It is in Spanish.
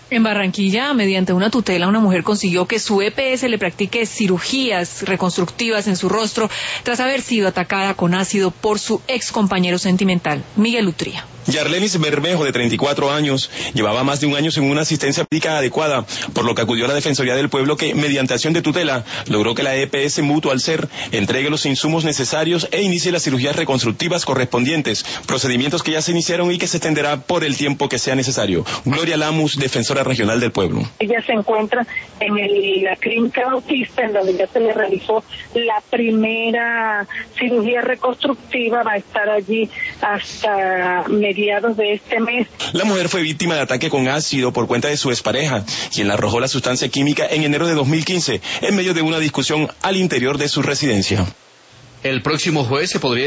En Barranquilla, mediante una tutela, una mujer consiguió que su EPS le practique cirugías reconstructivas en su rostro tras haber sido atacada con ácido por su ex compañero sentimental, Miguel Utría. Yarlenis Bermejo, de 34 años, llevaba más de un año sin una asistencia médica adecuada, por lo que acudió a la Defensoría del Pueblo que, mediante acción de tutela, logró que la EPS Mutual Ser entregue los insumos necesarios e inicie las cirugías reconstructivas correspondientes, procedimientos que ya se iniciaron y que se extenderá por el tiempo que sea necesario. Gloria Lamus, defensora regional del pueblo. Ella se encuentra en la clínica Bautista, en donde ya se le realizó la primera cirugía reconstructiva, va a estar allí hasta mediados de este mes. La mujer fue víctima de ataque con ácido por cuenta de su expareja, quien le arrojó la sustancia química en enero de 2015, en medio de una discusión al interior de su residencia. El próximo jueves se podría